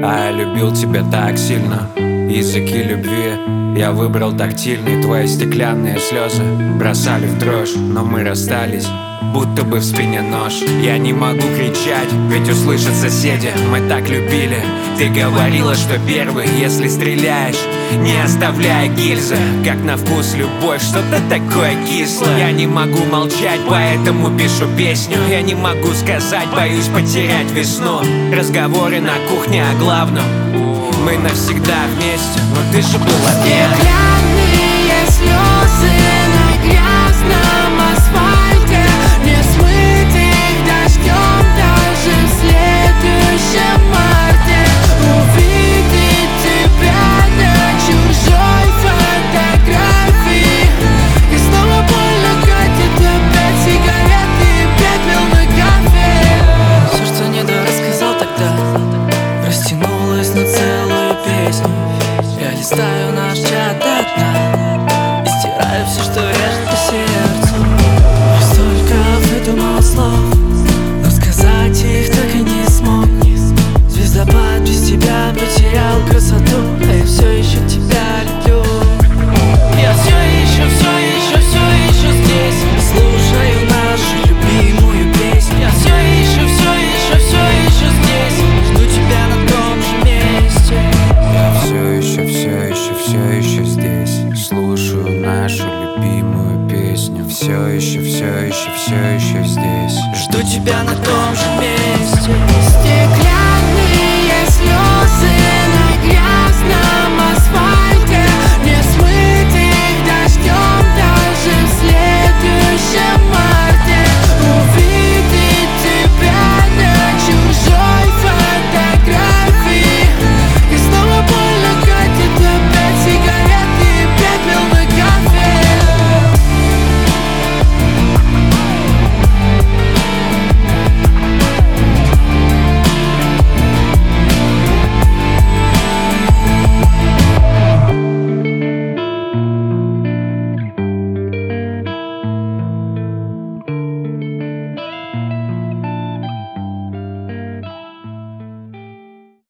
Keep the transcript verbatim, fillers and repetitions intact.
А я любил тебя так сильно. Языки любви я выбрал тактильный. Твои стеклянные слезы бросали в дрожь, но мы расстались, будто бы в спине нож. Я не могу кричать, ведь услышат соседи. Мы так любили. Ты говорила, что первый, если стреляешь, не оставляя гильзы. Как на вкус любовь, что-то такое кислое. Я не могу молчать, поэтому пишу песню. Я не могу сказать, боюсь потерять весну. Разговоры на кухне о главном. Мы навсегда вместе, но ты же была первой. Стеклянные слезы на грязном асфальте, не смыть их дождем даже в следующем марте. Увидеть тебя на чужой фотографии, и снова больно катит опять сигареты и пепел на кофе. Все, что не дорассказал тогда, растянулось на целую песню. Я листаю наш чат до дна и стираю все, что режет по сердцу. Я столько выдумал слов, но сказать их так и не смог. Звездопад без тебя потерял красоту, а я все еще тебя люблю. Я все еще, все еще, все еще здесь, слушаю нашу любимую песню. Я все еще, все еще, все еще здесь, жду тебя на том же месте. Я все еще, все еще, все еще здесь, слушаю нашу любимую песню. Все еще, все еще, все еще здесь, Жду тебя на